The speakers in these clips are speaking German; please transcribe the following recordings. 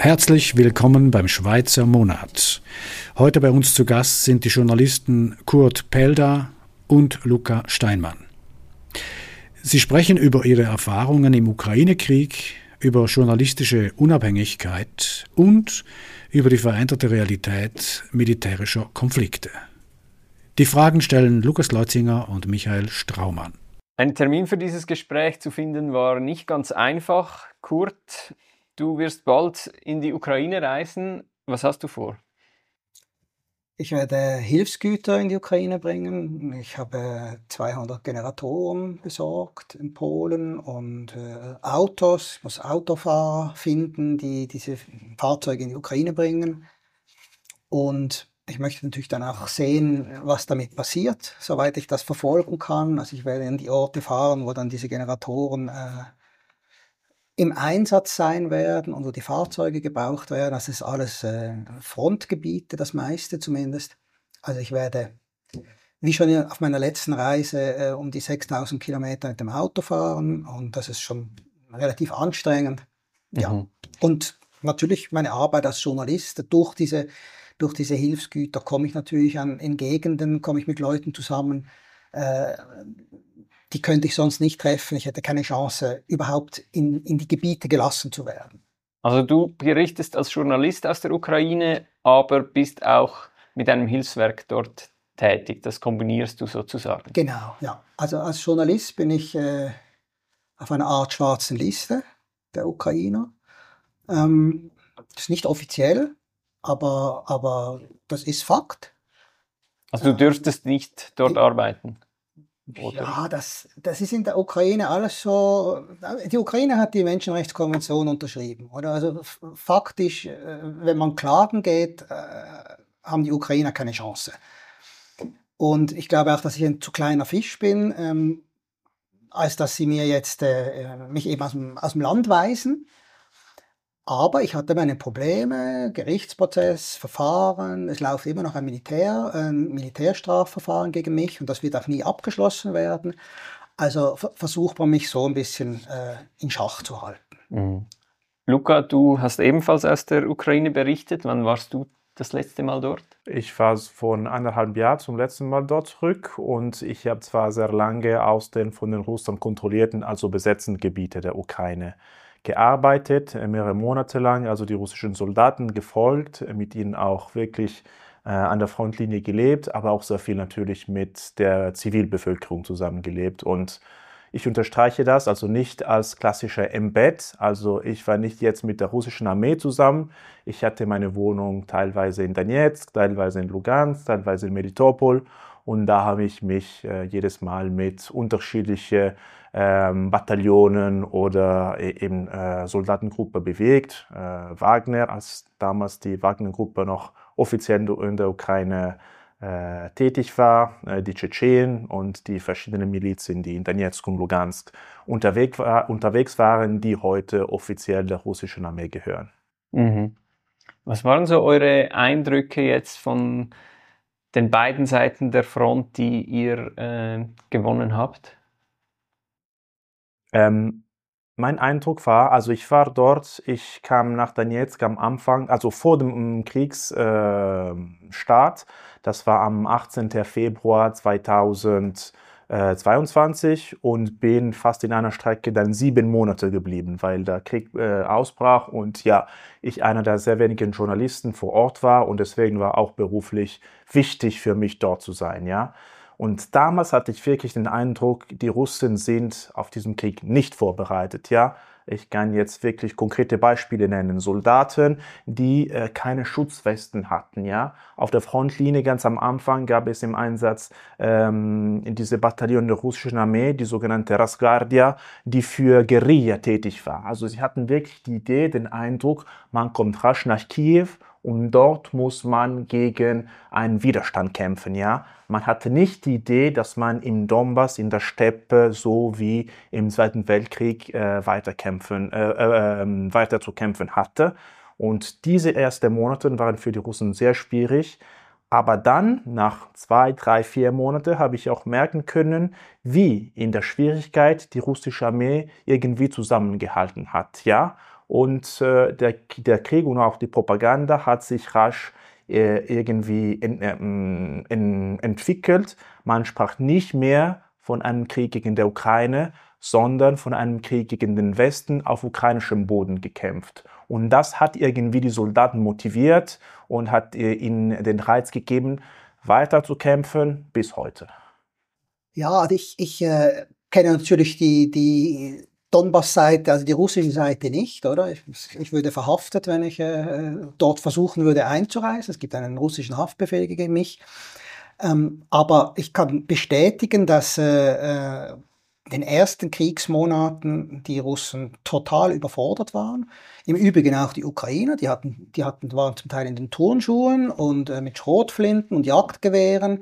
Herzlich willkommen beim Schweizer Monat. Heute bei uns zu Gast sind die Journalisten Kurt Pelda und Luca Steinmann. Sie sprechen über ihre Erfahrungen im Ukraine-Krieg, über journalistische Unabhängigkeit und über die veränderte Realität militärischer Konflikte. Die Fragen stellen Lukas Leutzinger und Michael Straumann. Ein Termin für dieses Gespräch zu finden war nicht ganz einfach. Kurt, du wirst bald in die Ukraine reisen. Was hast du vor? Ich werde Hilfsgüter in die Ukraine bringen. Ich habe 200 Generatoren besorgt in Polen und Autos. Ich muss Autofahrer finden, die diese Fahrzeuge in die Ukraine bringen. Und ich möchte natürlich dann auch sehen, was damit passiert, soweit ich das verfolgen kann. Also ich werde in die Orte fahren, wo dann diese Generatoren im Einsatz sein werden und wo die Fahrzeuge gebraucht werden. Das ist alles Frontgebiete, das meiste zumindest. Also ich werde, wie schon auf meiner letzten Reise, um die 6.000 Kilometer mit dem Auto fahren und das ist schon relativ anstrengend. Ja. Und natürlich meine Arbeit als Journalist, durch diese Hilfsgüter komme ich natürlich in Gegenden, komme ich mit Leuten zusammen, die könnte ich sonst nicht treffen. Ich hätte keine Chance, überhaupt in die Gebiete gelassen zu werden. Also du berichtest als Journalist aus der Ukraine, aber bist auch mit einem Hilfswerk dort tätig. Das kombinierst du sozusagen. Genau, ja. Also als Journalist bin ich auf einer Art schwarzen Liste der Ukrainer. Das ist nicht offiziell, aber das ist Fakt. Also du dürftest nicht dort arbeiten? Oder? Ja, das ist in der Ukraine alles so. Die Ukraine hat die Menschenrechtskonvention unterschrieben, oder? Also faktisch, wenn man klagen geht, haben die Ukrainer keine Chance. Und ich glaube auch, dass ich ein zu kleiner Fisch bin, als dass sie mir jetzt mich eben aus dem Land weisen. Aber ich hatte meine Probleme, Gerichtsprozess, Verfahren, es läuft immer noch ein Militärstrafverfahren gegen mich und das wird auch nie abgeschlossen werden. Also versucht man mich so ein bisschen in Schach zu halten. Mhm. Luca, du hast ebenfalls aus der Ukraine berichtet. Wann warst du das letzte Mal dort? Ich war vor 1,5 Jahren zum letzten Mal dort zurück und ich habe zwar sehr lange aus den von den Russland kontrollierten, also besetzten Gebiete der Ukraine gearbeitet, mehrere Monate lang, also die russischen Soldaten gefolgt, mit ihnen auch wirklich an der Frontlinie gelebt, aber auch sehr viel natürlich mit der Zivilbevölkerung zusammengelebt. Und ich unterstreiche das also nicht als klassischer Embed, also ich war nicht jetzt mit der russischen Armee zusammen. Ich hatte meine Wohnung teilweise in Donetsk, teilweise in Lugansk, teilweise in Melitopol und da habe ich mich jedes Mal mit unterschiedlichen Bataillonen oder eben Soldatengruppe bewegt. Wagner, als damals die Wagner-Gruppe noch offiziell in der Ukraine tätig war, die Tschetschenen und die verschiedenen Milizen, die in Donetsk und Lugansk unterwegs waren, die heute offiziell der russischen Armee gehören. Mhm. Was waren so eure Eindrücke jetzt von den beiden Seiten der Front, die ihr gewonnen habt? Mein Eindruck war, also ich war dort, ich kam nach Donetsk am Anfang, also vor dem Kriegsstart, das war am 18. Februar 2022 und bin fast in einer Strecke dann 7 Monate geblieben, weil der Krieg ausbrach und ja, ich einer der sehr wenigen Journalisten vor Ort war und deswegen war auch beruflich wichtig für mich dort zu sein, ja. Und damals hatte ich wirklich den Eindruck, die Russen sind auf diesen Krieg nicht vorbereitet, ja. Ich kann jetzt wirklich konkrete Beispiele nennen. Soldaten, die keine Schutzwesten hatten, ja. Auf der Frontlinie ganz am Anfang gab es im Einsatz diese Bataillon der russischen Armee, die sogenannte Rosgvardia, die für Guerilla tätig war. Also sie hatten wirklich die Idee, den Eindruck, man kommt rasch nach Kiew und dort muss man gegen einen Widerstand kämpfen, ja. Man hatte nicht die Idee, dass man im Donbass, in der Steppe, so wie im Zweiten Weltkrieg weiter zu kämpfen hatte. Und diese ersten Monate waren für die Russen sehr schwierig. Aber dann, nach 2, 3, 4 Monaten, habe ich auch merken können, wie in der Schwierigkeit die russische Armee irgendwie zusammengehalten hat, ja. Und der Krieg und auch die Propaganda hat sich rasch irgendwie entwickelt. Man sprach nicht mehr von einem Krieg gegen die Ukraine, sondern von einem Krieg gegen den Westen auf ukrainischem Boden gekämpft. Und das hat irgendwie die Soldaten motiviert und hat ihnen den Reiz gegeben, weiter zu kämpfen bis heute. Ja, also ich kenne natürlich die Donbass-Seite, also die russische Seite nicht, oder? Ich würde verhaftet, wenn ich dort versuchen würde einzureisen. Es gibt einen russischen Haftbefehl gegen mich. Aber ich kann bestätigen, dass in den ersten Kriegsmonaten die Russen total überfordert waren. Im Übrigen auch die Ukrainer, waren zum Teil in den Turnschuhen und mit Schrotflinten und Jagdgewehren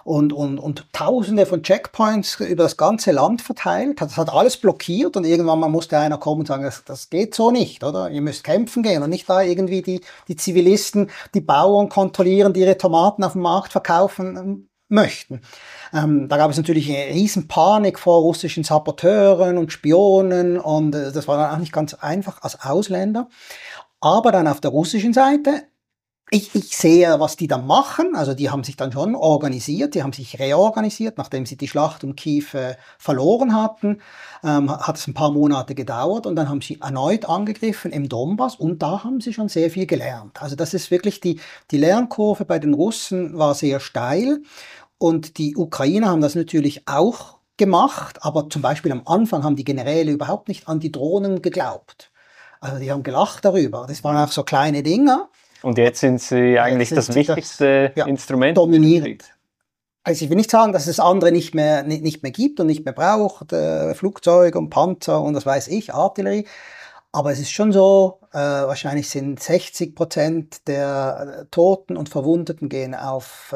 und Tausende von Checkpoints über das ganze Land verteilt. Das hat alles blockiert und irgendwann mal musste einer kommen und sagen, das geht so nicht, oder? Ihr müsst kämpfen gehen und nicht da irgendwie die Zivilisten, die Bauern kontrollieren, die ihre Tomaten auf dem Markt verkaufen möchten. Da gab es natürlich eine riesen Panik vor russischen Saboteuren und Spionen und das war dann auch nicht ganz einfach als Ausländer. Aber dann auf der russischen Seite, ich sehe, was die dann machen. Also die haben sich dann schon organisiert, die haben sich reorganisiert, nachdem sie die Schlacht um Kiew verloren hatten. Hat es ein paar Monate gedauert und dann haben sie erneut angegriffen im Donbass und da haben sie schon sehr viel gelernt. Also das ist wirklich die Lernkurve bei den Russen war sehr steil und die Ukrainer haben das natürlich auch gemacht, aber zum Beispiel am Anfang haben die Generäle überhaupt nicht an die Drohnen geglaubt. Also die haben gelacht darüber. Das waren auch so kleine Dinge. Und jetzt sind sie eigentlich das wichtigste Instrument. Dominierend. Also ich will nicht sagen, dass es andere nicht mehr gibt und nicht mehr braucht, Flugzeuge und Panzer und das weiß ich, Artillerie. Aber es ist schon so, wahrscheinlich sind 60% der Toten und Verwundeten gehen auf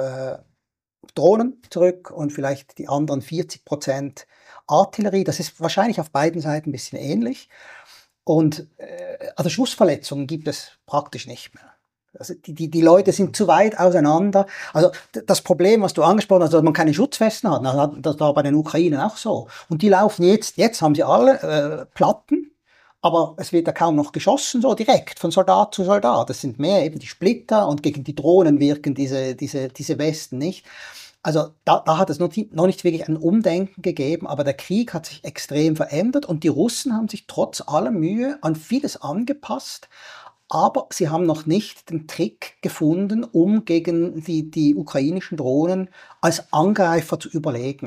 Drohnen zurück und vielleicht die anderen 40% Artillerie. Das ist wahrscheinlich auf beiden Seiten ein bisschen ähnlich. Und also Schussverletzungen gibt es praktisch nicht mehr. Also die Leute sind zu weit auseinander. Also das Problem, was du angesprochen hast, dass man keine Schutzwesten hat, das war bei den Ukrainern auch so. Und die laufen jetzt haben sie alle Platten, aber es wird ja kaum noch geschossen, so direkt von Soldat zu Soldat. Das sind mehr eben die Splitter und gegen die Drohnen wirken diese Westen nicht. Also da hat es noch nicht wirklich ein Umdenken gegeben, aber der Krieg hat sich extrem verändert und die Russen haben sich trotz aller Mühe an vieles angepasst, aber sie haben noch nicht den Trick gefunden, um gegen die ukrainischen Drohnen als Angreifer zu überleben.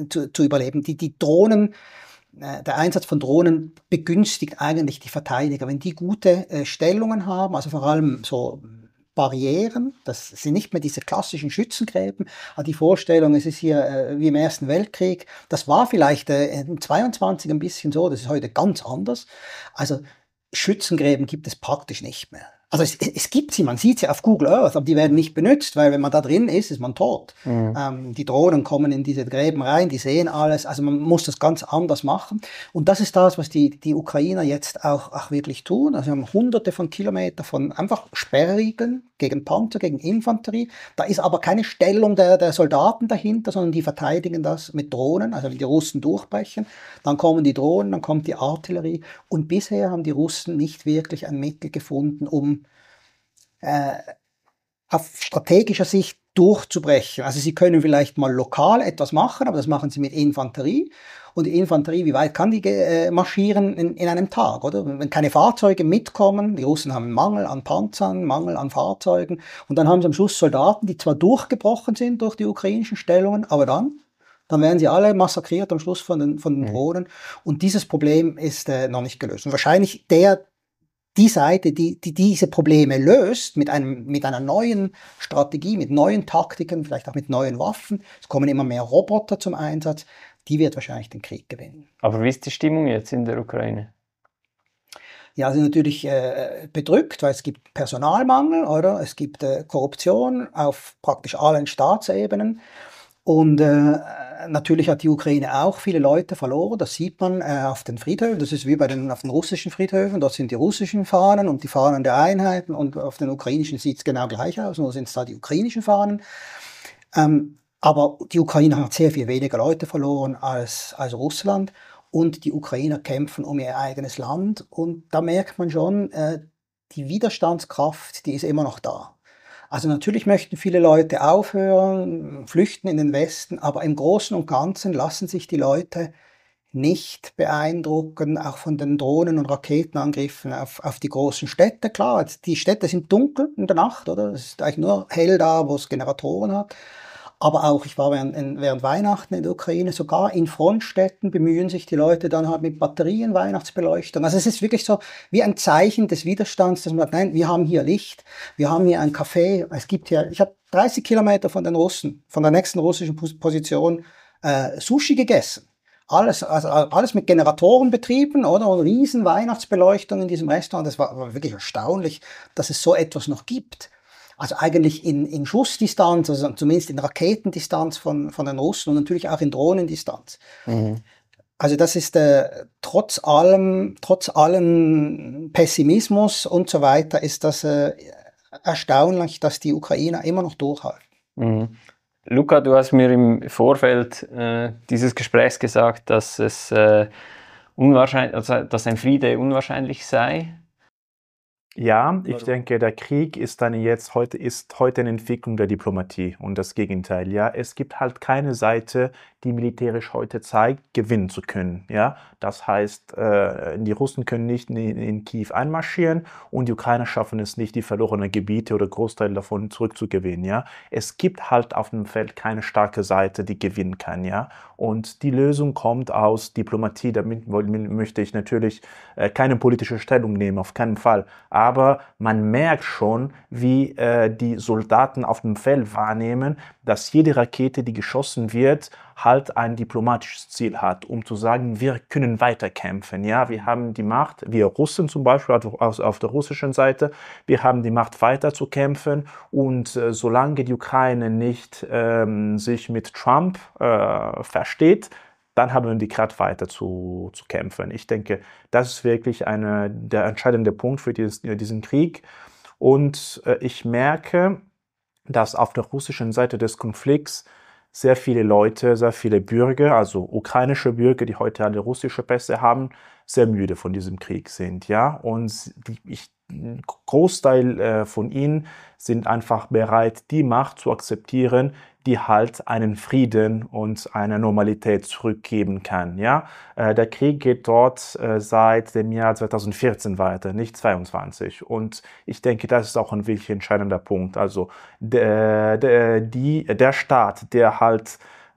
Die Drohnen, der Einsatz von Drohnen begünstigt eigentlich die Verteidiger. Wenn die gute Stellungen haben, also vor allem so Barrieren, das sind nicht mehr diese klassischen Schützengräben, aber die Vorstellung, es ist hier wie im Ersten Weltkrieg, das war vielleicht im 22 ein bisschen so, das ist heute ganz anders. Also Schützengräben gibt es praktisch nicht mehr. Also es gibt sie, man sieht sie auf Google Earth, aber die werden nicht benutzt, weil wenn man da drin ist man tot. Mhm. Die Drohnen kommen in diese Gräben rein, die sehen alles, also man muss das ganz anders machen. Und das ist das, was die Ukrainer jetzt auch wirklich tun. Also sie haben hunderte von Kilometern von einfach Sperrriegeln gegen Panzer, gegen Infanterie. Da ist aber keine Stellung der Soldaten dahinter, sondern die verteidigen das mit Drohnen. Also wenn die Russen durchbrechen, dann kommen die Drohnen, dann kommt die Artillerie. Und bisher haben die Russen nicht wirklich ein Mittel gefunden, um auf strategischer Sicht durchzubrechen. Also sie können vielleicht mal lokal etwas machen, aber das machen sie mit Infanterie. Und die Infanterie, wie weit kann die marschieren in einem Tag, oder? Wenn keine Fahrzeuge mitkommen, die Russen haben Mangel an Panzern, Mangel an Fahrzeugen und dann haben sie am Schluss Soldaten, die zwar durchgebrochen sind durch die ukrainischen Stellungen, aber dann werden sie alle massakriert am Schluss von den Drohnen. Und dieses Problem ist noch nicht gelöst. Und wahrscheinlich die Seite, die diese Probleme löst, mit einer neuen Strategie, mit neuen Taktiken, vielleicht auch mit neuen Waffen, es kommen immer mehr Roboter zum Einsatz, die wird wahrscheinlich den Krieg gewinnen. Aber wie ist die Stimmung jetzt in der Ukraine? Ja, sie sind natürlich bedrückt, weil es gibt Personalmangel, oder? Es gibt Korruption auf praktisch allen Staatsebenen. Und natürlich hat die Ukraine auch viele Leute verloren, das sieht man auf den Friedhöfen, das ist wie auf den russischen Friedhöfen, dort sind die russischen Fahnen und die Fahnen der Einheiten und auf den ukrainischen sieht es genau gleich aus, nur sind es da die ukrainischen Fahnen. Aber die Ukraine hat sehr viel weniger Leute verloren als Russland und die Ukrainer kämpfen um ihr eigenes Land. Und da merkt man schon, die Widerstandskraft, die ist immer noch da. Also natürlich möchten viele Leute aufhören, flüchten in den Westen, aber im Großen und Ganzen lassen sich die Leute nicht beeindrucken, auch von den Drohnen- und Raketenangriffen auf die großen Städte. Klar, die Städte sind dunkel in der Nacht, oder? Es ist eigentlich nur hell da, wo es Generatoren hat. Aber auch, ich war während Weihnachten in der Ukraine, sogar in Frontstädten bemühen sich die Leute dann halt mit Batterien Weihnachtsbeleuchtung. Also es ist wirklich so wie ein Zeichen des Widerstands, dass man sagt, nein, wir haben hier Licht, wir haben hier ein Café. Es gibt hier, ich habe 30 Kilometer von den Russen, von der nächsten russischen Position, Sushi gegessen. Alles mit Generatoren betrieben, oder? Und riesen Weihnachtsbeleuchtung in diesem Restaurant. Das war wirklich erstaunlich, dass es so etwas noch gibt. Also eigentlich in Schussdistanz, also zumindest in Raketendistanz von den Russen und natürlich auch in Drohnendistanz. Mhm. Also das ist trotz allem Pessimismus und so weiter, ist das erstaunlich, dass die Ukrainer immer noch durchhalten. Mhm. Luca, du hast mir im Vorfeld dieses Gesprächs gesagt, dass es unwahrscheinlich, also dass ein Friede unwahrscheinlich sei. Ja, ich denke, der Krieg ist heute eine Entwicklung der Diplomatie und das Gegenteil. Ja, es gibt halt keine Seite, die militärisch heute zeigt, gewinnen zu können. Ja, das heißt, die Russen können nicht in Kiew einmarschieren und die Ukrainer schaffen es nicht, die verlorenen Gebiete oder Großteil davon zurückzugewinnen. Ja, es gibt halt auf dem Feld keine starke Seite, die gewinnen kann. Ja, und die Lösung kommt aus Diplomatie. Damit möchte ich natürlich keine politische Stellung nehmen, auf keinen Fall. Aber man merkt schon, wie die Soldaten auf dem Feld wahrnehmen, dass jede Rakete, die geschossen wird, halt ein diplomatisches Ziel hat, um zu sagen, wir können weiterkämpfen. Ja, wir haben die Macht, wir Russen zum Beispiel auf der russischen Seite, wir haben die Macht weiter zu kämpfen und solange die Ukraine nicht sich mit Trump versteht, dann haben wir die Kraft weiter zu kämpfen. Ich denke, das ist wirklich der entscheidende Punkt für diesen Krieg. Und ich merke, dass auf der russischen Seite des Konflikts sehr viele Leute, sehr viele Bürger, also ukrainische Bürger, die heute alle russische Pässe haben, sehr müde von diesem Krieg sind. Ja? Und ein Großteil von ihnen sind einfach bereit, die Macht zu akzeptieren, die halt einen Frieden und eine Normalität zurückgeben kann. Ja? Der Krieg geht dort seit dem Jahr 2014 weiter, nicht 2022. Und ich denke, das ist auch ein wirklich entscheidender Punkt. Also der Staat, der halt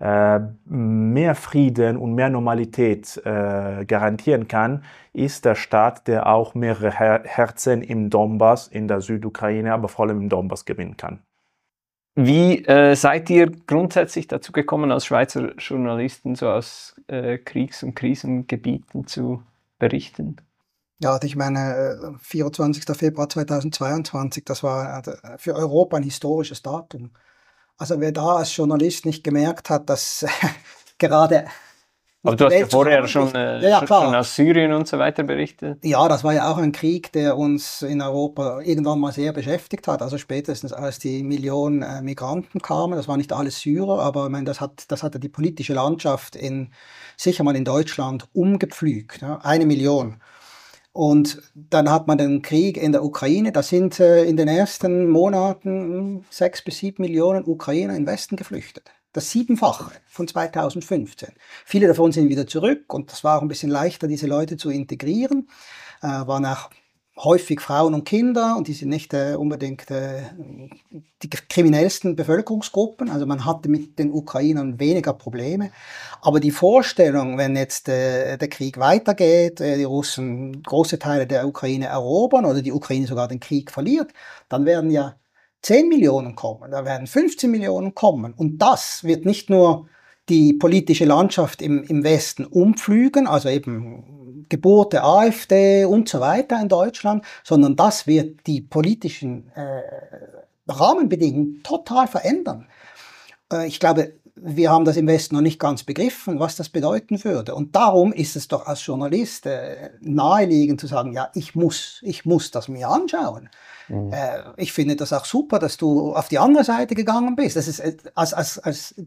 mehr Frieden und mehr Normalität garantieren kann, ist der Staat, der auch mehrere Herzen im Donbass, in der Südukraine, aber vor allem im Donbass gewinnen kann. Wie seid ihr grundsätzlich dazu gekommen, als Schweizer Journalisten so aus Kriegs- und Krisengebieten zu berichten? Ja, ich meine, 24. Februar 2022, das war für Europa ein historisches Datum. Also wer da als Journalist nicht gemerkt hat, dass gerade... Aber du hast ja vorher schon aus Syrien und so weiter berichtet. Ja, das war ja auch ein Krieg, der uns in Europa irgendwann mal sehr beschäftigt hat. Also spätestens als die Millionen Migranten kamen, das waren nicht alles Syrer, aber ich meine, das hat die politische Landschaft sicher mal in Deutschland umgepflügt. Ja, 1 Million. Und dann hat man den Krieg in der Ukraine, da sind in den ersten Monaten 6 bis 7 Millionen Ukrainer in den Westen geflüchtet. Das 7-fache von 2015. Viele davon sind wieder zurück und das war auch ein bisschen leichter, diese Leute zu integrieren. Waren auch häufig Frauen und Kinder und die sind nicht unbedingt die kriminellsten Bevölkerungsgruppen. Also man hatte mit den Ukrainern weniger Probleme. Aber die Vorstellung, wenn jetzt der Krieg weitergeht, die Russen große Teile der Ukraine erobern oder die Ukraine sogar den Krieg verliert, dann werden ja 10 Millionen kommen, da werden 15 Millionen kommen. Und das wird nicht nur die politische Landschaft im Westen umpflügen, also eben Geburt der AfD und so weiter in Deutschland, sondern das wird die politischen Rahmenbedingungen total verändern. Ich glaube, wir haben das im Westen noch nicht ganz begriffen, was das bedeuten würde. Und darum ist es doch als Journalist naheliegend zu sagen, ja, ich muss das mir anschauen. Mhm. Ich finde das auch super, dass du auf die andere Seite gegangen bist. Das ist als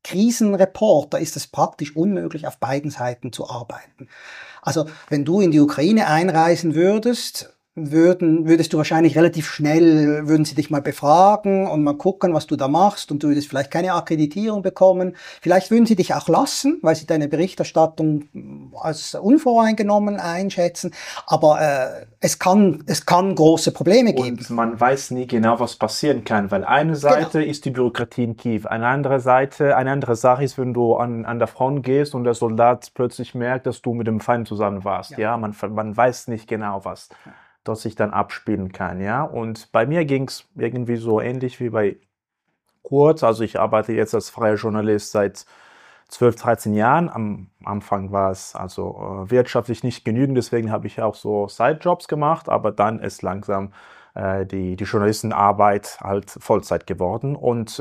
Krisenreporter ist es praktisch unmöglich, auf beiden Seiten zu arbeiten. Also wenn du in die Ukraine einreisen würdest, würdest du wahrscheinlich relativ schnell, würden sie dich mal befragen und mal gucken, was du da machst, und du würdest vielleicht keine Akkreditierung bekommen. Vielleicht würden sie dich auch lassen, weil sie deine Berichterstattung als unvoreingenommen einschätzen. Aber es kann große Probleme geben. Und man weiß nie genau, was passieren kann, weil eine Seite ist die Bürokratie in Kiew, eine andere Sache ist, wenn du an der Front gehst und der Soldat plötzlich merkt, dass du mit dem Feind zusammen warst. Ja, man weiß nicht genau, was dort sich dann abspielen kann, ja. Und bei mir ging es irgendwie so ähnlich wie bei Kurt. Also ich arbeite jetzt als freier Journalist seit 12, 13 Jahren. Am Anfang war es also wirtschaftlich nicht genügend, deswegen habe ich auch so Sidejobs gemacht, aber dann ist langsam die Journalistenarbeit halt Vollzeit geworden. Und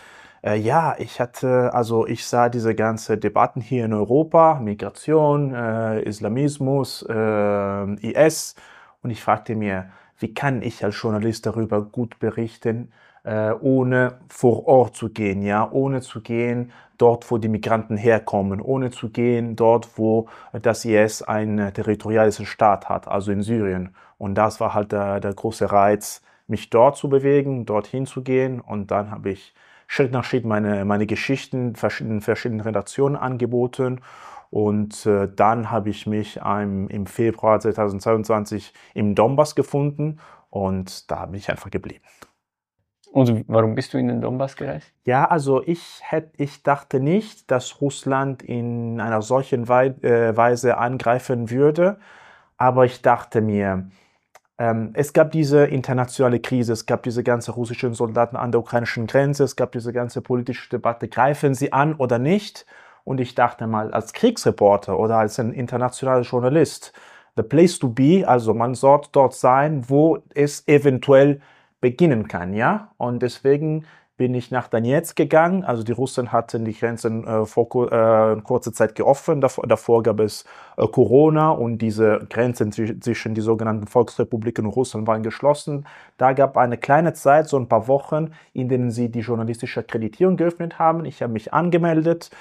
ich sah diese ganze Debatten hier in Europa, Migration, Islamismus, IS, und ich fragte mir, wie kann ich als Journalist darüber gut berichten, ohne vor Ort zu gehen, ja, ohne zu gehen dort, wo die Migranten herkommen, ohne zu gehen dort, wo das IS ein territoriales Staat hat, also in Syrien. Und das war halt der große Reiz, mich dort zu bewegen, dorthin zu gehen. Und dann habe ich Schritt nach Schritt meine Geschichten verschiedenen Redaktionen angeboten. Und dann habe ich mich im Februar 2022 im Donbass gefunden und da bin ich einfach geblieben. Und warum bist du in den Donbass gereist? Ja, also ich dachte nicht, dass Russland in einer solchen Weise angreifen würde, aber ich dachte mir, es gab diese internationale Krise, es gab diese ganzen russischen Soldaten an der ukrainischen Grenze, es gab diese ganze politische Debatte, greifen sie an oder nicht? Und ich dachte mal, als Kriegsreporter oder als ein internationaler Journalist, the place to be, also man sollte dort sein, wo es eventuell beginnen kann, ja. Und deswegen bin ich nach Donetsk gegangen. Also die Russen hatten die Grenzen vor kurzer Zeit geöffnet. Davor gab es Corona und diese Grenzen zwischen die sogenannten Volksrepubliken und Russland waren geschlossen. Da gab es eine kleine Zeit, so ein paar Wochen, in denen sie die journalistische Akkreditierung geöffnet haben. Ich habe mich angemeldet.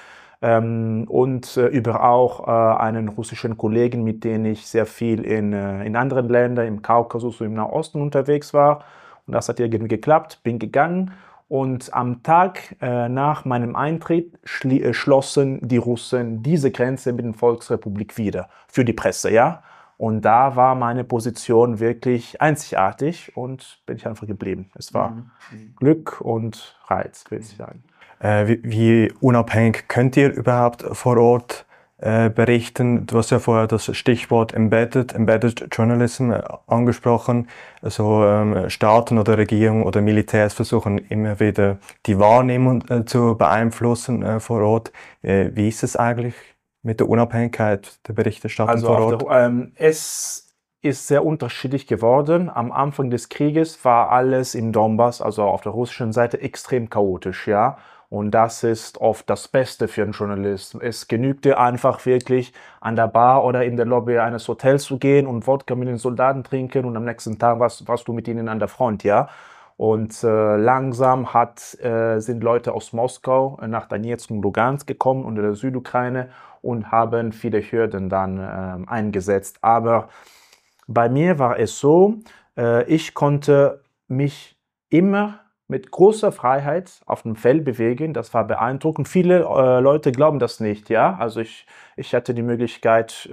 Und über auch einen russischen Kollegen, mit dem ich sehr viel in anderen Ländern, im Kaukasus und im Nahosten unterwegs war. Und das hat irgendwie geklappt, bin gegangen. Und am Tag nach meinem Eintritt schlossen die Russen diese Grenze mit der Volksrepublik wieder für die Presse, ja. Und da war meine Position wirklich einzigartig und bin ich einfach geblieben. Es war Glück und Reiz, würde ich sagen. Wie unabhängig könnt ihr überhaupt vor Ort berichten? Du hast ja vorher das Stichwort Embedded Journalism angesprochen. Also Staaten oder Regierungen oder Militärs versuchen immer wieder die Wahrnehmung zu beeinflussen vor Ort. Wie ist es eigentlich mit der Unabhängigkeit der Berichterstattung vor Ort? Es ist sehr unterschiedlich geworden. Am Anfang des Krieges war alles im Donbass, also auf der russischen Seite, extrem chaotisch, ja. Und das ist oft das Beste für einen Journalisten. Es genügte einfach wirklich an der Bar oder in der Lobby eines Hotels zu gehen und Wodka mit den Soldaten trinken und am nächsten Tag warst du mit ihnen an der Front, ja. Und langsam sind Leute aus Moskau nach Donetsk und Lugansk gekommen und in der Südukraine und haben viele Hürden dann eingesetzt. Aber bei mir war es so, ich konnte mich immer mit großer Freiheit auf dem Feld bewegen. Das war beeindruckend. Viele Leute glauben das nicht, ja. Also ich hatte die Möglichkeit,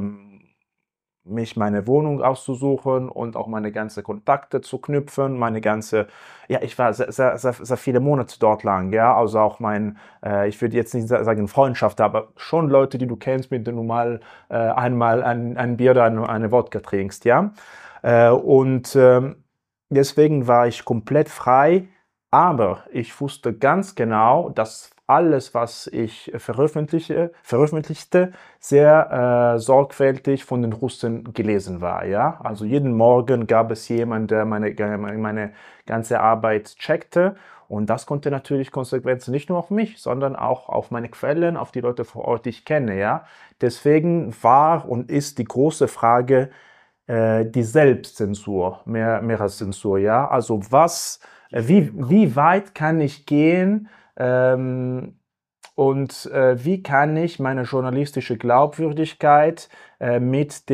mich meine Wohnung auszusuchen und auch meine ganzen Kontakte zu knüpfen, ich war sehr viele Monate dort lang, ja, also auch ich würde jetzt nicht sagen Freundschaft, aber schon Leute, die du kennst, mit denen du mal einmal ein Bier oder eine Wodka trinkst, ja, deswegen war ich komplett frei, aber ich wusste ganz genau, dass alles, was ich veröffentlichte, sehr sorgfältig von den Russen gelesen war. Ja? Also jeden Morgen gab es jemanden, der meine ganze Arbeit checkte. Und das konnte natürlich Konsequenzen nicht nur auf mich, sondern auch auf meine Quellen, auf die Leute vor Ort, die ich kenne. Ja? Deswegen war und ist die große Frage die Selbstzensur, mehr als Zensur. Ja? Also wie weit kann ich gehen, und wie kann ich meine journalistische Glaubwürdigkeit mit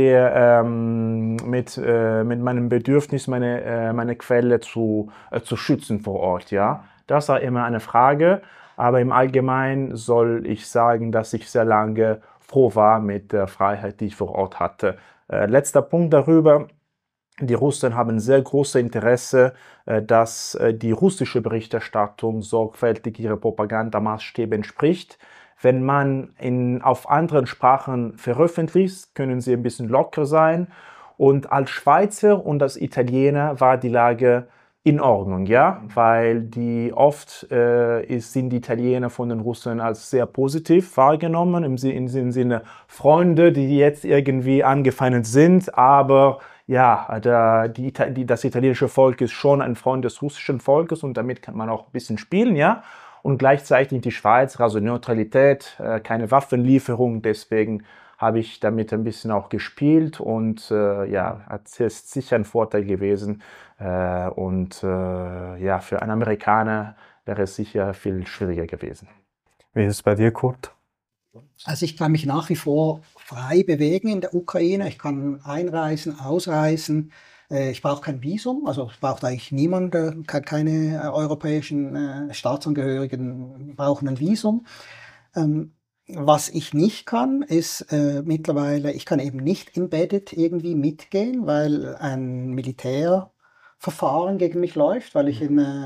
meinem Bedürfnis, meine Quelle zu schützen vor Ort, ja. Das war immer eine Frage, aber im Allgemeinen soll ich sagen, dass ich sehr lange froh war mit der Freiheit, die ich vor Ort hatte. Letzter Punkt darüber. Die Russen haben sehr großes Interesse, dass die russische Berichterstattung sorgfältig ihre Propagandamaßstäbe entspricht. Wenn man auf anderen Sprachen veröffentlicht, können sie ein bisschen locker sein. Und als Schweizer und als Italiener war die Lage in Ordnung, ja, weil sind die Italiener von den Russen als sehr positiv wahrgenommen, im Sinne Freunde, die jetzt irgendwie angefeindet sind, aber ja, das italienische Volk ist schon ein Freund des russischen Volkes und damit kann man auch ein bisschen spielen, ja. Und gleichzeitig die Schweiz, also Neutralität, keine Waffenlieferung, deswegen habe ich damit ein bisschen auch gespielt und es ist sicher ein Vorteil gewesen. Für einen Amerikaner wäre es sicher viel schwieriger gewesen. Wie ist es bei dir, Kurt? Also ich kann mich nach wie vor frei bewegen in der Ukraine. Ich kann einreisen, ausreisen. Ich brauche kein Visum, also es braucht eigentlich niemand, keine europäischen Staatsangehörigen brauchen ein Visum. Was ich nicht kann, ist mittlerweile, ich kann eben nicht embedded irgendwie mitgehen, weil ein Militärverfahren gegen mich läuft, weil ich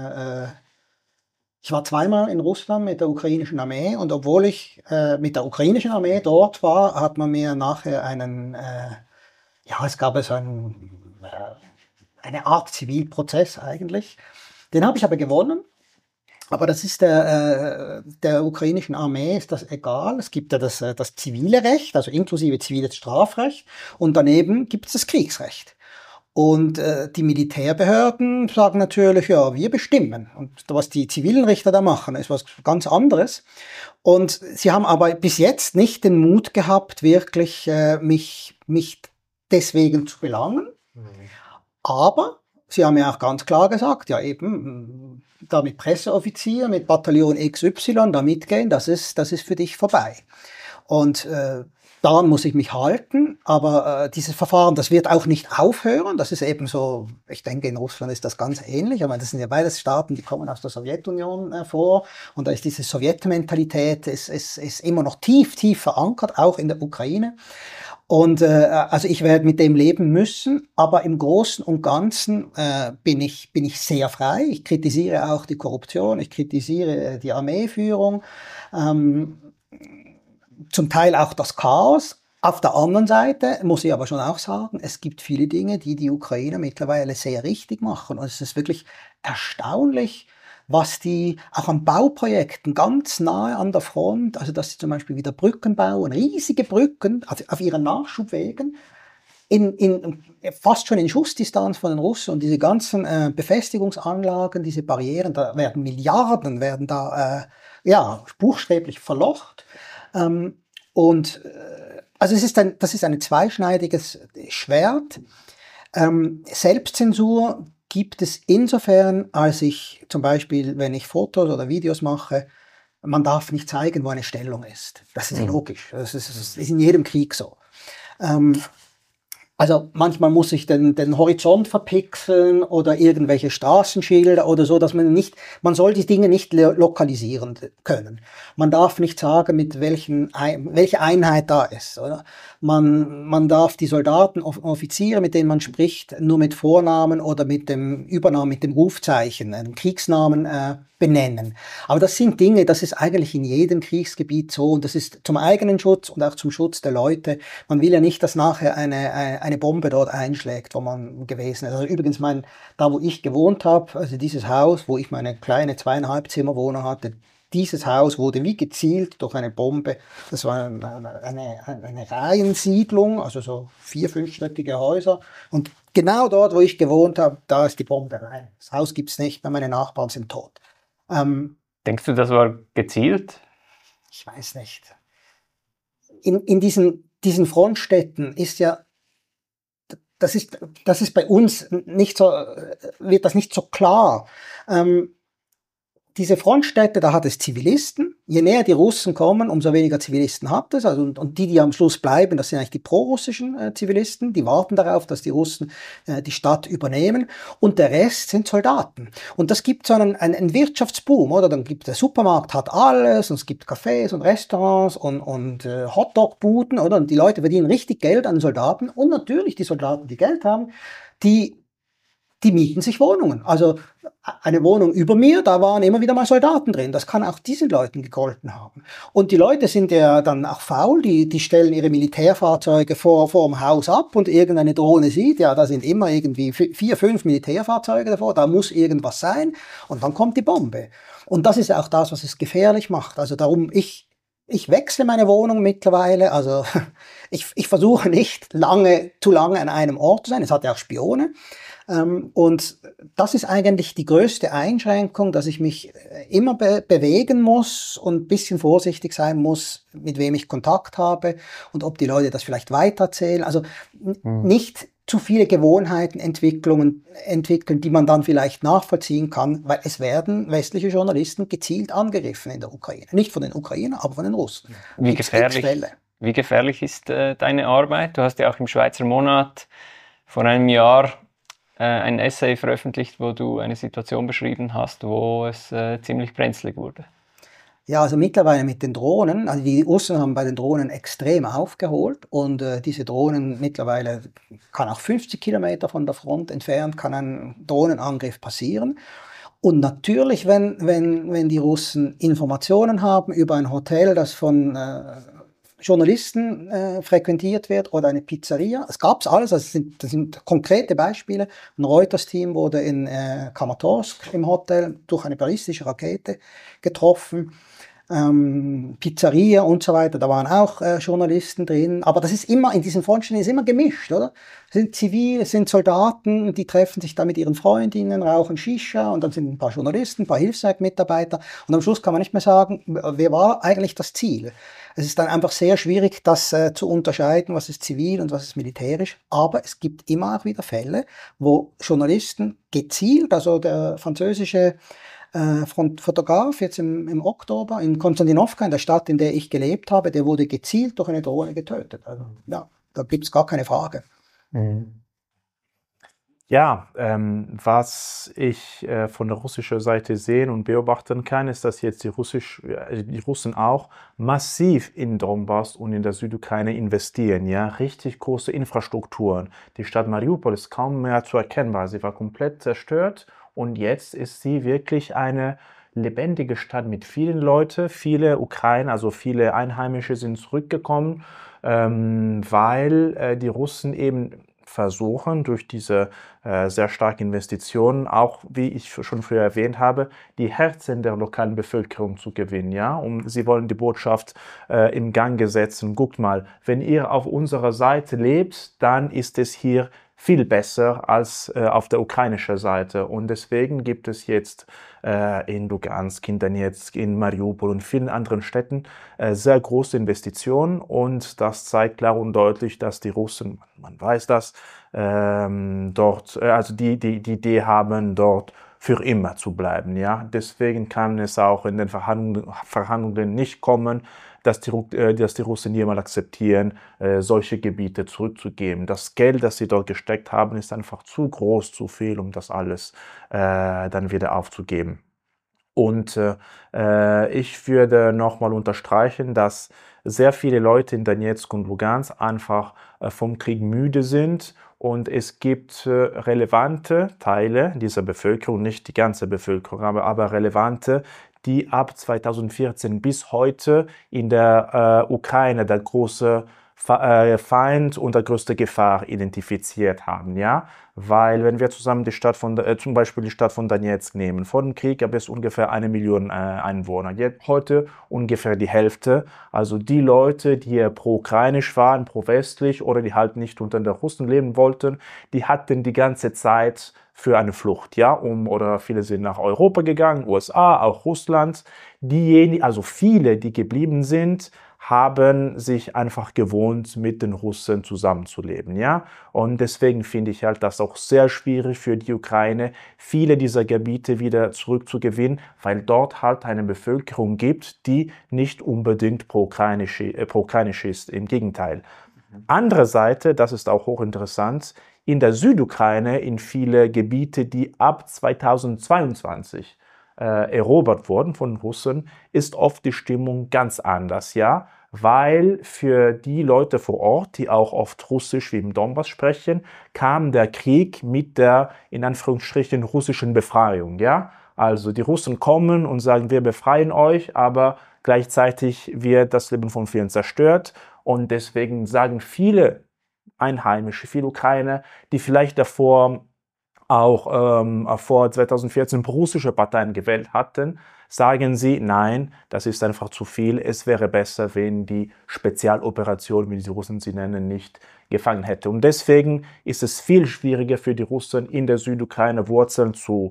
ich war zweimal in Russland mit der ukrainischen Armee und obwohl ich mit der ukrainischen Armee dort war, hat man mir nachher es gab eine Art Zivilprozess eigentlich. Den habe ich aber gewonnen. Aber das ist der ukrainischen Armee ist das egal. Es gibt ja das zivile Recht, also inklusive ziviles Strafrecht. Und daneben gibt es das Kriegsrecht. Und die Militärbehörden sagen natürlich, ja, wir bestimmen. Und was die zivilen Richter da machen, ist was ganz anderes. Und sie haben aber bis jetzt nicht den Mut gehabt, wirklich mich deswegen zu belangen. Aber sie haben ja auch ganz klar gesagt, ja eben, da mit Presseoffizier, mit Bataillon XY da mitgehen, das ist für dich vorbei. Und daran muss ich mich halten, aber dieses Verfahren, das wird auch nicht aufhören. Das ist eben so, ich denke, in Russland ist das ganz ähnlich. Aber das sind ja beides Staaten, die kommen aus der Sowjetunion vor. Und da ist diese Sowjetmentalität ist immer noch tief, tief verankert, auch in der Ukraine. Und also ich werde mit dem leben müssen, aber im Großen und Ganzen bin ich sehr frei. Ich kritisiere auch die Korruption, ich kritisiere die Armeeführung, zum Teil auch das Chaos. Auf der anderen Seite muss ich aber schon auch sagen, es gibt viele Dinge, die die Ukrainer mittlerweile sehr richtig machen. Und es ist wirklich erstaunlich, was die auch an Bauprojekten ganz nahe an der Front, also dass sie zum Beispiel wieder Brücken bauen, riesige Brücken also auf ihren Nachschubwegen, fast schon in Schussdistanz von den Russen und diese ganzen Befestigungsanlagen, diese Barrieren, da werden Milliarden, buchstäblich verlocht. Also das ist ein zweischneidiges Schwert. Selbstzensur gibt es insofern, als ich zum Beispiel, wenn ich Fotos oder Videos mache, man darf nicht zeigen, wo eine Stellung ist. Das ist logisch. Das ist in jedem Krieg so. Also manchmal muss ich den Horizont verpixeln oder irgendwelche Straßenschilder oder so, dass man soll die Dinge nicht lokalisieren können. Man darf nicht sagen, welche Einheit da ist, oder? Man darf die Soldaten, Offiziere, mit denen man spricht, nur mit Vornamen oder mit dem Übernamen, mit dem Rufzeichen, einem Kriegsnamen benennen. Aber das sind Dinge, das ist eigentlich in jedem Kriegsgebiet so und das ist zum eigenen Schutz und auch zum Schutz der Leute. Man will ja nicht, dass nachher eine Bombe dort einschlägt, wo man gewesen ist. Also übrigens, da wo ich gewohnt habe, also dieses Haus, wo ich meine kleine 2,5 Zimmerwohnung hatte, dieses Haus wurde wie gezielt durch eine Bombe, das war eine Reihensiedlung, also so 4-, 5-stöckige Häuser und genau dort, wo ich gewohnt habe, da ist die Bombe rein. Das Haus gibt's nicht mehr, meine Nachbarn sind tot. Denkst du, das war gezielt? Ich weiß nicht. In diesen Frontstädten ist ja, das ist bei uns nicht so, wird das nicht so klar. diese Frontstädte, da hat es Zivilisten. Je näher die Russen kommen, umso weniger Zivilisten hat es. Also, und die am Schluss bleiben, das sind eigentlich die prorussischen Zivilisten. Die warten darauf, dass die Russen die Stadt übernehmen. Und der Rest sind Soldaten. Und das gibt so einen Wirtschaftsboom, oder? Dann gibt der Supermarkt, hat alles, und es gibt Cafés und Restaurants und Hotdog-Buden, oder? Und die Leute verdienen richtig Geld an Soldaten. Und natürlich die Soldaten, die Geld haben, die mieten sich Wohnungen. Also eine Wohnung über mir, da waren immer wieder mal Soldaten drin. Das kann auch diesen Leuten gegolten haben. Und die Leute sind ja dann auch faul, die stellen ihre Militärfahrzeuge vor dem Haus ab und irgendeine Drohne sieht, ja, da sind immer irgendwie 4, 5 Militärfahrzeuge davor, da muss irgendwas sein und dann kommt die Bombe. Und das ist auch das, was es gefährlich macht. Also darum, ich wechsle meine Wohnung mittlerweile, also ich versuche nicht zu lange an einem Ort zu sein, es hat ja auch Spione. Und das ist eigentlich die größte Einschränkung, dass ich mich immer bewegen muss und ein bisschen vorsichtig sein muss, mit wem ich Kontakt habe und ob die Leute das vielleicht weitererzählen. Also nicht zu viele Gewohnheiten entwickeln, die man dann vielleicht nachvollziehen kann, weil es werden westliche Journalisten gezielt angegriffen in der Ukraine. Nicht von den Ukrainern, aber von den Russen. Wie gefährlich ist deine Arbeit? Du hast ja auch im Schweizer Monat vor einem Jahr ein Essay veröffentlicht, wo du eine Situation beschrieben hast, wo es ziemlich brenzlig wurde. Ja, also mittlerweile mit den Drohnen, also die Russen haben bei den Drohnen extrem aufgeholt und diese Drohnen mittlerweile kann auch 50 Kilometer von der Front entfernt, kann ein Drohnenangriff passieren. Und natürlich, wenn die Russen Informationen haben über ein Hotel, das von Journalisten frequentiert wird oder eine Pizzeria. Es gab es alles, das sind konkrete Beispiele. Ein Reuters-Team wurde in Kramatorsk im Hotel durch eine ballistische Rakete getroffen. Pizzeria und so weiter, da waren auch Journalisten drin. Aber das ist immer, in diesen Frontstellen ist immer gemischt, oder? Es sind Zivil, es sind Soldaten, die treffen sich da mit ihren Freundinnen, rauchen Shisha und dann sind ein paar Journalisten, ein paar Hilfswerkmitarbeiter und am Schluss kann man nicht mehr sagen, wer war eigentlich das Ziel. Es ist dann einfach sehr schwierig, das zu unterscheiden, was ist zivil und was ist militärisch. Aber es gibt immer auch wieder Fälle, wo Journalisten gezielt, also der französische Fotograf jetzt im Oktober in Konstantinowka, in der Stadt, in der ich gelebt habe, der wurde gezielt durch eine Drohne getötet. Also ja, da gibt es gar keine Frage. Ja, was ich von der russischen Seite sehen und beobachten kann, ist, dass jetzt die Russen auch massiv in Donbass und in der Südukraine investieren. Ja, richtig große Infrastrukturen. Die Stadt Mariupol ist kaum mehr zu erkennbar. Sie war komplett zerstört und jetzt ist sie wirklich eine lebendige Stadt mit vielen Leuten. Viele Ukrainer, also viele Einheimische sind zurückgekommen, weil die Russen eben versuchen, durch diese sehr starken Investitionen, auch wie ich schon früher erwähnt habe, die Herzen der lokalen Bevölkerung zu gewinnen. Ja? Und sie wollen die Botschaft in Gang setzen. Guckt mal, wenn ihr auf unserer Seite lebt, dann ist es hier viel besser als auf der ukrainischen Seite. Und deswegen gibt es jetzt in Lugansk, in Donetsk, in Mariupol und vielen anderen Städten sehr große Investitionen. Und das zeigt klar und deutlich, dass die Russen, man weiß das, dort, also die Idee haben, dort für immer zu bleiben. Ja? Deswegen kann es auch in den Verhandlungen nicht kommen, dass die Russen jemals akzeptieren, solche Gebiete zurückzugeben. Das Geld, das sie dort gesteckt haben, ist einfach zu groß, zu viel, um das alles dann wieder aufzugeben. Und ich würde nochmal unterstreichen, dass sehr viele Leute in Donetsk und Lugansk einfach vom Krieg müde sind. Und es gibt relevante Teile dieser Bevölkerung, nicht die ganze Bevölkerung, aber relevante, die ab 2014 bis heute in der Ukraine der große Feind und der größte Gefahr identifiziert haben, ja, weil wenn wir zusammen zum Beispiel die Stadt von Donetsk nehmen, vor dem Krieg gab es ungefähr 1 Million Einwohner, jetzt heute ungefähr die Hälfte, also die Leute, die pro-ukrainisch waren, pro-westlich oder die halt nicht unter den Russen leben wollten, die hatten die ganze Zeit für eine Flucht, ja, oder viele sind nach Europa gegangen, USA, auch Russland. Diejenigen, also viele, die geblieben sind, haben sich einfach gewohnt, mit den Russen zusammenzuleben, ja. Und deswegen finde ich halt das auch sehr schwierig für die Ukraine, viele dieser Gebiete wieder zurückzugewinnen, weil dort halt eine Bevölkerung gibt, die nicht unbedingt pro-ukrainisch ist, im Gegenteil. Andere Seite, das ist auch hochinteressant, in der Südukraine, in viele Gebiete, die ab 2022 erobert wurden von Russen, ist oft die Stimmung ganz anders, ja, weil für die Leute vor Ort, die auch oft Russisch wie im Donbass sprechen, kam der Krieg mit der, in Anführungsstrichen, russischen Befreiung, ja. Also die Russen kommen und sagen, wir befreien euch, aber gleichzeitig wird das Leben von vielen zerstört und deswegen sagen viele Einheimische, viele Ukrainer, die vielleicht davor auch vor 2014 russische Parteien gewählt hatten, sagen sie, nein, das ist einfach zu viel. Es wäre besser, wenn die Spezialoperation, wie die Russen sie nennen, nicht gefangen hätte. Und deswegen ist es viel schwieriger für die Russen, in der Südukraine Wurzeln zu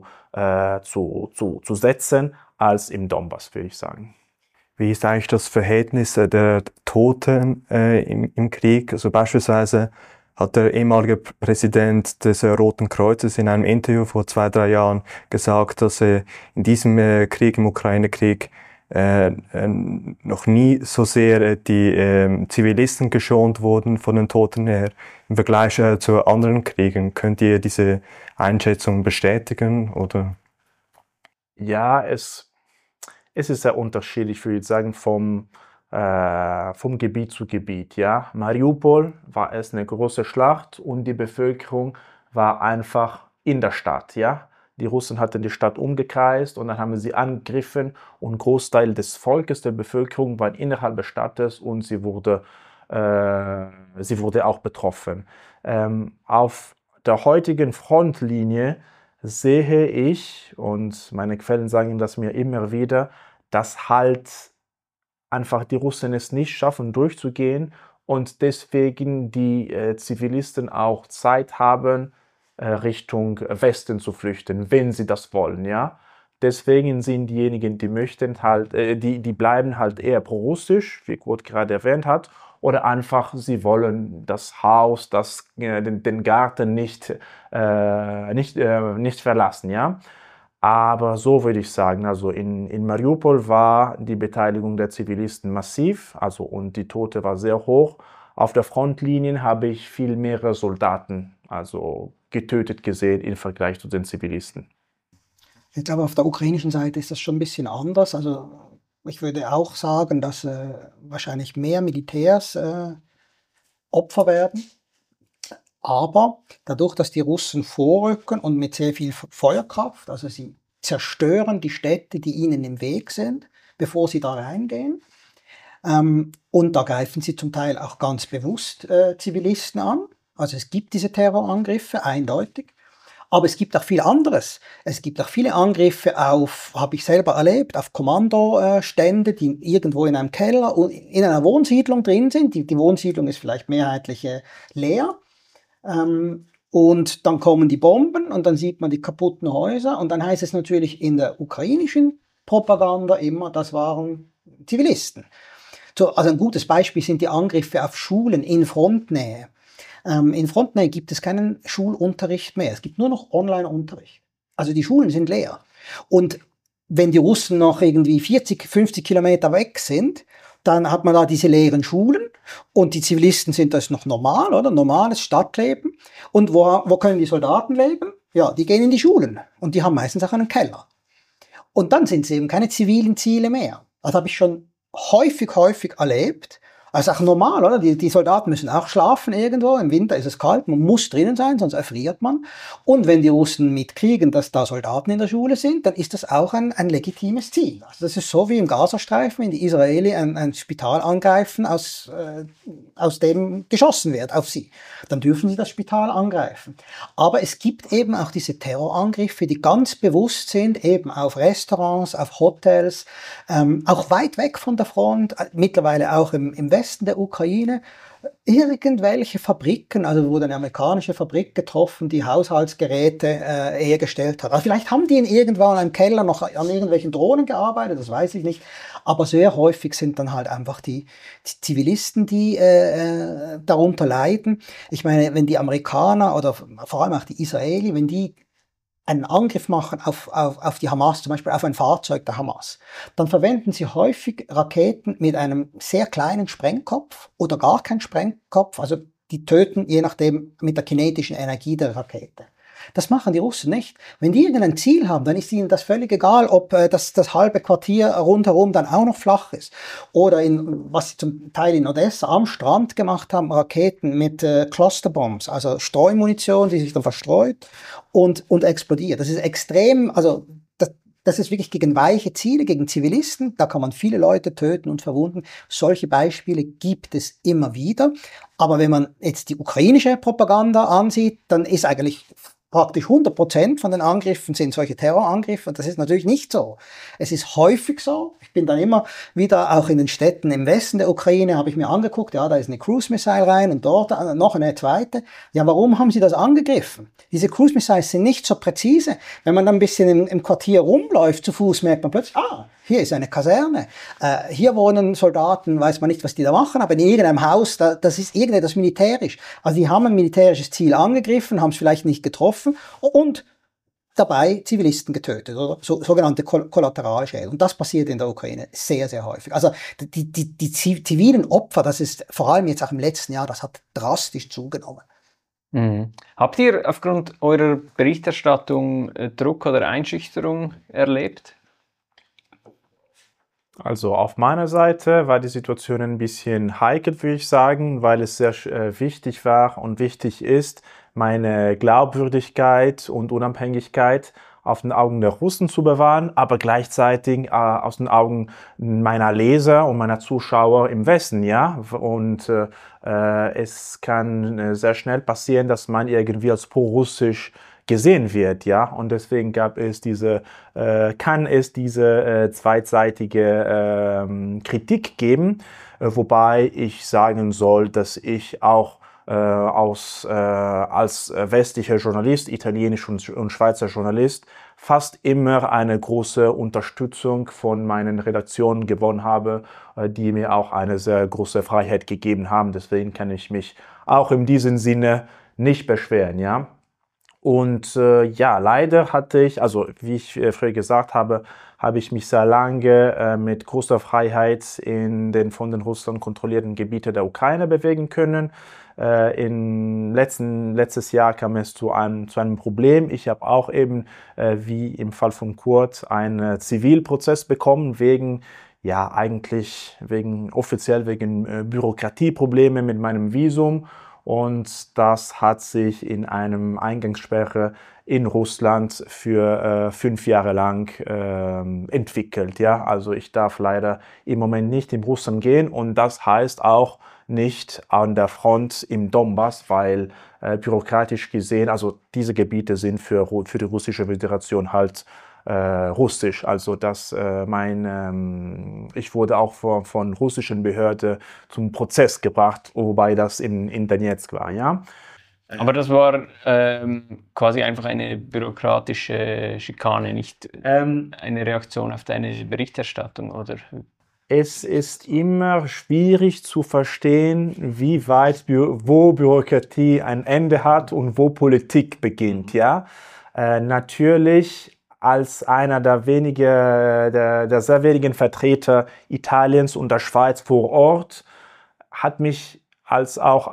setzen, als im Donbass, würde ich sagen. Wie ist eigentlich das Verhältnis der Toten im Krieg? Also beispielsweise hat der ehemalige Präsident des Roten Kreuzes in einem Interview vor 2-3 Jahren gesagt, dass in diesem Krieg, im Ukraine-Krieg, noch nie so sehr die Zivilisten geschont wurden von den Toten her im Vergleich zu anderen Kriegen. Könnt ihr diese Einschätzung bestätigen, oder? Ja, es ist sehr unterschiedlich, würde ich sagen, vom Gebiet zu Gebiet, ja. Mariupol war es eine große Schlacht und die Bevölkerung war einfach in der Stadt, ja. Die Russen hatten die Stadt umgekreist und dann haben sie angegriffen und ein Großteil des Volkes, der Bevölkerung, war innerhalb des Stadtes und sie wurde auch betroffen. Auf der heutigen Frontlinie sehe ich, und meine Quellen sagen das mir immer wieder, dass halt einfach die Russen es nicht schaffen, durchzugehen und deswegen die Zivilisten auch Zeit haben, Richtung Westen zu flüchten, wenn sie das wollen, ja. Deswegen sind diejenigen, die möchten halt, die bleiben halt eher pro-russisch, wie Kurt gerade erwähnt hat, oder einfach, sie wollen das Haus, den Garten nicht verlassen, ja. Aber so würde ich sagen, also in Mariupol war die Beteiligung der Zivilisten massiv, also und die Tote war sehr hoch. Auf der Frontlinien habe ich viel mehr Soldaten, also getötet gesehen im Vergleich zu den Zivilisten. Ich glaube, auf der ukrainischen Seite ist das schon ein bisschen anders. Also ich würde auch sagen, dass wahrscheinlich mehr Militärs Opfer werden. Aber dadurch, dass die Russen vorrücken und mit sehr viel Feuerkraft, also sie zerstören die Städte, die ihnen im Weg sind, bevor sie da reingehen. Und da greifen sie zum Teil auch ganz bewusst Zivilisten an. Also es gibt diese Terrorangriffe, eindeutig. Aber es gibt auch viel anderes. Es gibt auch viele Angriffe auf, habe ich selber erlebt, auf Kommandostände, die irgendwo in einem Keller und in einer Wohnsiedlung drin sind. Die Wohnsiedlung ist vielleicht mehrheitlich leer. Und dann kommen die Bomben und dann sieht man die kaputten Häuser. Und dann heißt es natürlich in der ukrainischen Propaganda immer, das waren Zivilisten. So, also ein gutes Beispiel sind die Angriffe auf Schulen in Frontnähe. In Frontnähe gibt es keinen Schulunterricht mehr. Es gibt nur noch Online-Unterricht. Also die Schulen sind leer. Und wenn die Russen noch irgendwie 40, 50 Kilometer weg sind, dann hat man da diese leeren Schulen und die Zivilisten sind das noch normal, oder? Normales Stadtleben. Und wo können die Soldaten leben? Ja, die gehen in die Schulen und die haben meistens auch einen Keller. Und dann sind es eben keine zivilen Ziele mehr. Das habe ich schon häufig erlebt. Also auch normal, oder? Die Soldaten müssen auch schlafen irgendwo. Im Winter ist es kalt, man muss drinnen sein, sonst erfriert man. Und wenn die Russen mitkriegen, dass da Soldaten in der Schule sind, dann ist das auch ein legitimes Ziel. Also das ist so wie im Gazastreifen, wenn die Israeli ein Spital angreifen, aus dem geschossen wird auf sie. Dann dürfen sie das Spital angreifen. Aber es gibt eben auch diese Terrorangriffe, die ganz bewusst sind, eben auf Restaurants, auf Hotels, auch weit weg von der Front, mittlerweile auch im Westen Westen der Ukraine irgendwelche Fabriken, also wurde eine amerikanische Fabrik getroffen, die Haushaltsgeräte hergestellt hat. Also vielleicht haben die irgendwann in einem Keller noch an irgendwelchen Drohnen gearbeitet, das weiß ich nicht. Aber sehr häufig sind dann halt einfach die Zivilisten, die darunter leiden. Ich meine, wenn die Amerikaner oder vor allem auch die Israeli, wenn die einen Angriff machen auf die Hamas, zum Beispiel auf ein Fahrzeug der Hamas, dann verwenden sie häufig Raketen mit einem sehr kleinen Sprengkopf oder gar keinen Sprengkopf. Also die töten je nachdem mit der kinetischen Energie der Rakete. Das machen die Russen nicht. Wenn die irgendein Ziel haben, dann ist ihnen das völlig egal, ob das halbe Quartier rundherum dann auch noch flach ist. Oder was sie zum Teil in Odessa am Strand gemacht haben, Raketen mit Clusterbombs, also Streumunition, die sich dann verstreut und explodiert. Das ist extrem, also das ist wirklich gegen weiche Ziele, gegen Zivilisten. Da kann man viele Leute töten und verwunden. Solche Beispiele gibt es immer wieder. Aber wenn man jetzt die ukrainische Propaganda ansieht, dann ist eigentlich praktisch 100% von den Angriffen sind solche Terrorangriffe. Und das ist natürlich nicht so. Es ist häufig so. Ich bin dann immer wieder auch in den Städten im Westen der Ukraine, habe ich mir angeguckt, ja, da ist eine Cruise Missile rein und dort noch eine zweite. Ja, warum haben sie das angegriffen? Diese Cruise Missiles sind nicht so präzise. Wenn man dann ein bisschen im Quartier rumläuft zu Fuß, merkt man plötzlich, hier ist eine Kaserne, hier wohnen Soldaten, weiß man nicht, was die da machen, aber in irgendeinem Haus, das ist irgendetwas militärisch. Also die haben ein militärisches Ziel angegriffen, haben es vielleicht nicht getroffen und dabei Zivilisten getötet, oder sogenannte Kollateralschäden. Und das passiert in der Ukraine sehr, sehr häufig. Also die zivilen Opfer, das ist vor allem jetzt auch im letzten Jahr, das hat drastisch zugenommen. Mhm. Habt ihr aufgrund eurer Berichterstattung Druck oder Einschüchterung erlebt? Also auf meiner Seite war die Situation ein bisschen heikel, würde ich sagen, weil es sehr wichtig war und wichtig ist, meine Glaubwürdigkeit und Unabhängigkeit auf den Augen der Russen zu bewahren, aber gleichzeitig aus den Augen meiner Leser und meiner Zuschauer im Westen, ja. Und es kann sehr schnell passieren, dass man irgendwie als pro-russisch gesehen wird, ja, und deswegen kann es diese zweiseitige Kritik geben, wobei ich sagen soll, dass ich auch als westlicher Journalist, italienisch und Schweizer Journalist, fast immer eine große Unterstützung von meinen Redaktionen gewonnen habe, die mir auch eine sehr große Freiheit gegeben haben. Deswegen kann ich mich auch in diesem Sinne nicht beschweren, ja. Und leider hatte ich, also wie ich früher gesagt habe, habe ich mich sehr lange mit großer Freiheit in den von den Russland kontrollierten Gebieten der Ukraine bewegen können. Letztes Jahr kam es zu einem Problem. Ich habe auch eben, wie im Fall von Kurt, einen Zivilprozess bekommen offiziell wegen Bürokratieprobleme mit meinem Visum. Und das hat sich in einem Eingangssperre in Russland für 5 Jahre lang entwickelt. Ja? Also ich darf leider im Moment nicht in Russland gehen und das heißt auch nicht an der Front im Donbass, weil bürokratisch gesehen, also diese Gebiete sind für die russische Föderation halt russisch. Also ich wurde auch von russischen Behörden zum Prozess gebracht, wobei das in Donetsk war, ja. Aber das war quasi einfach eine bürokratische Schikane, nicht eine Reaktion auf deine Berichterstattung, oder? Es ist immer schwierig zu verstehen, wo Bürokratie ein Ende hat und wo Politik beginnt, ja. Natürlich als einer der sehr wenigen Vertreter Italiens und der Schweiz vor Ort hat mich als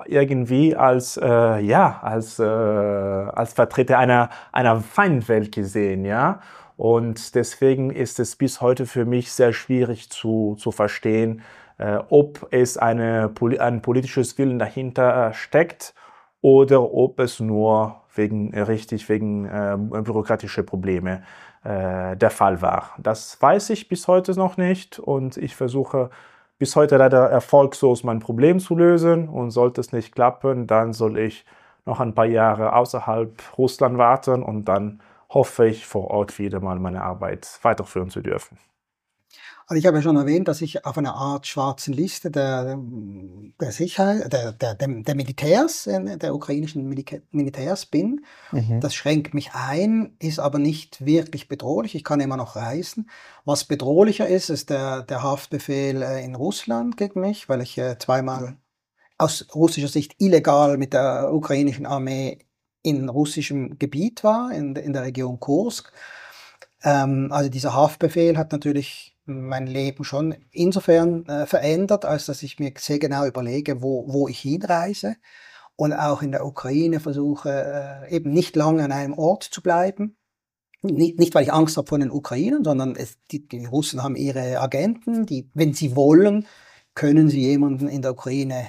Vertreter einer Feindwelt gesehen, ja. Und deswegen ist es bis heute für mich sehr schwierig zu verstehen, ob es ein politisches Willen dahinter steckt oder ob es nur wegen bürokratischer Probleme der Fall war. Das weiß ich bis heute noch nicht und ich versuche bis heute leider erfolglos mein Problem zu lösen und sollte es nicht klappen, dann soll ich noch ein paar Jahre außerhalb Russland warten und dann hoffe ich vor Ort wieder mal meine Arbeit weiterführen zu dürfen. Also ich habe ja schon erwähnt, dass ich auf einer Art schwarzen Liste der Sicherheit, der Militärs, der ukrainischen Militärs bin. Das schränkt mich ein, ist aber nicht wirklich bedrohlich. Ich kann immer noch reisen. Was bedrohlicher ist der Haftbefehl in Russland gegen mich, weil ich zweimal aus russischer Sicht illegal mit der ukrainischen Armee in russischem Gebiet war, in der Region Kursk. Also dieser Haftbefehl hat natürlich mein Leben schon insofern verändert, als dass ich mir sehr genau überlege, wo ich hinreise und auch in der Ukraine versuche, eben nicht lange an einem Ort zu bleiben. Nicht, weil ich Angst habe vor den Ukrainern, sondern die Russen haben ihre Agenten, die, wenn sie wollen, können sie jemanden in der Ukraine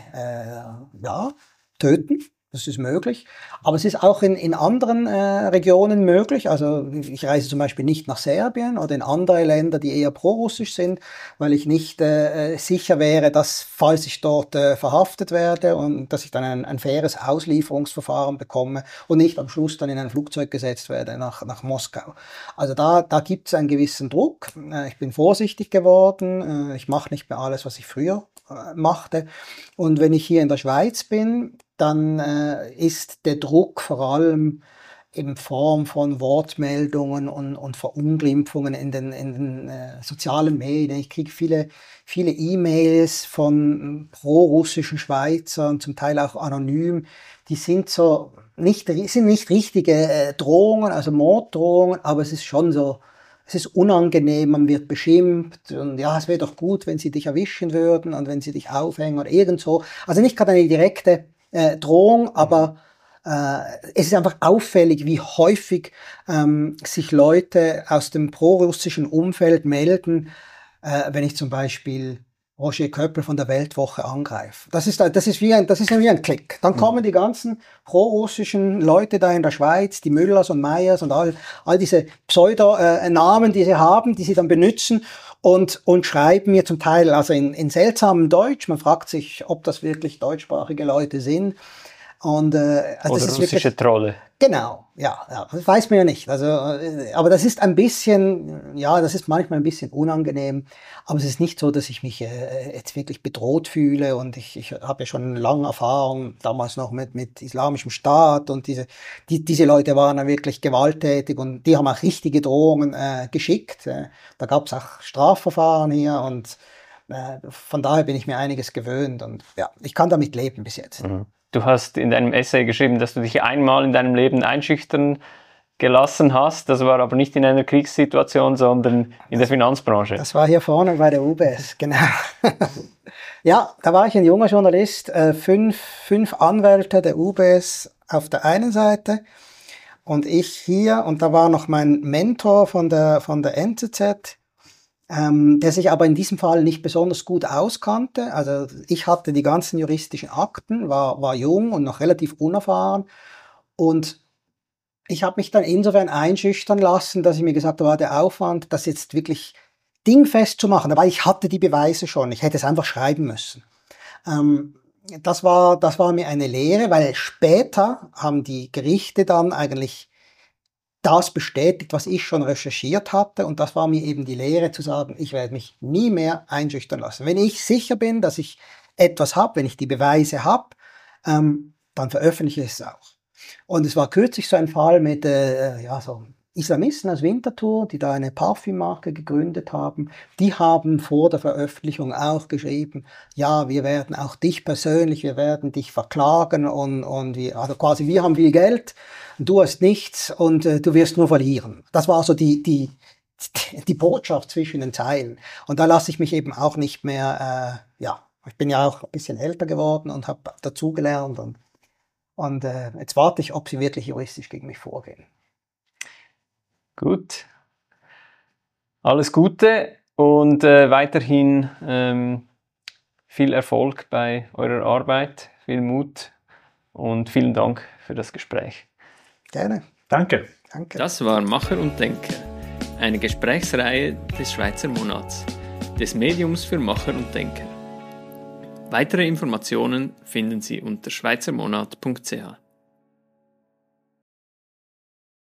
töten. Das ist möglich. Aber es ist auch in anderen Regionen möglich. Also ich reise zum Beispiel nicht nach Serbien oder in andere Länder, die eher prorussisch sind, weil ich nicht sicher wäre, dass, falls ich dort verhaftet werde und dass ich dann ein faires Auslieferungsverfahren bekomme und nicht am Schluss dann in ein Flugzeug gesetzt werde nach Moskau. Also da gibt es einen gewissen Druck. Ich bin vorsichtig geworden. Ich mache nicht mehr alles, was ich früher machte. Und wenn ich hier in der Schweiz bin, dann ist der Druck vor allem in Form von Wortmeldungen und Verunglimpfungen in den sozialen Medien. Ich kriege viele E-Mails von prorussischen Schweizern, zum Teil auch anonym. Die sind nicht richtige Drohungen, also Morddrohungen, aber es ist schon so, es ist unangenehm, man wird beschimpft und ja, es wäre doch gut, wenn sie dich erwischen würden und wenn sie dich aufhängen oder irgend so. Also nicht gerade eine direkte Drohung, aber es ist einfach auffällig, wie häufig sich Leute aus dem prorussischen Umfeld melden, wenn ich zum Beispiel Roger Köppel von der Weltwoche angreife. Das ist wie ein Klick. Dann kommen die ganzen prorussischen Leute da in der Schweiz, die Müllers und Meyers und all diese Pseudo-Namen, die sie haben, die sie dann benutzen und schreiben mir zum Teil also in seltsamem Deutsch. Man fragt sich, ob das wirklich deutschsprachige Leute sind. Und, also oder das ist russische Trolle. Genau, ja, das weiß man ja nicht. Also, aber das ist ein bisschen, ja, das ist manchmal ein bisschen unangenehm. Aber es ist nicht so, dass ich mich jetzt wirklich bedroht fühle. Und ich habe ja schon lange Erfahrung, damals noch mit Islamischem Staat. Und diese Leute waren dann wirklich gewalttätig und die haben auch richtige Drohungen geschickt. Da gab es auch Strafverfahren hier und von daher bin ich mir einiges gewöhnt. Und ja, ich kann damit leben bis jetzt. Mhm. Du hast in deinem Essay geschrieben, dass du dich einmal in deinem Leben einschüchtern gelassen hast. Das war aber nicht in einer Kriegssituation, sondern in der Finanzbranche. Das war hier vorne bei der UBS, genau. Ja, da war ich ein junger Journalist, fünf Anwälte der UBS auf der einen Seite und ich hier, und da war noch mein Mentor von der NZZ, der sich aber in diesem Fall nicht besonders gut auskannte. Also ich hatte die ganzen juristischen Akten, war jung und noch relativ unerfahren und ich habe mich dann insofern einschüchtern lassen, dass ich mir gesagt habe, der Aufwand, das jetzt wirklich dingfest zu machen, aber ich hatte die Beweise schon, ich hätte es einfach schreiben müssen. Das war mir eine Lehre, weil später haben die Gerichte dann eigentlich das bestätigt, was ich schon recherchiert hatte. Und das war mir eben die Lehre zu sagen, ich werde mich nie mehr einschüchtern lassen. Wenn ich sicher bin, dass ich etwas habe, wenn ich die Beweise habe, dann veröffentliche ich es auch. Und es war kürzlich so ein Fall mit so Islamisten aus Winterthur, die da eine Parfümmarke gegründet haben. Die haben vor der Veröffentlichung auch geschrieben, ja, wir werden auch dich persönlich, wir werden dich verklagen und also quasi wir haben viel Geld, du hast nichts und du wirst nur verlieren. Das war so die Botschaft zwischen den Zeilen. Und da lasse ich mich eben auch nicht mehr, ich bin ja auch ein bisschen älter geworden und habe dazugelernt und jetzt warte ich, ob sie wirklich juristisch gegen mich vorgehen. Gut. Alles Gute und weiterhin viel Erfolg bei eurer Arbeit, viel Mut und vielen Dank für das Gespräch. Gerne. Danke. Das war Macher und Denker, eine Gesprächsreihe des Schweizer Monats, des Mediums für Macher und Denker. Weitere Informationen finden Sie unter schweizermonat.ch.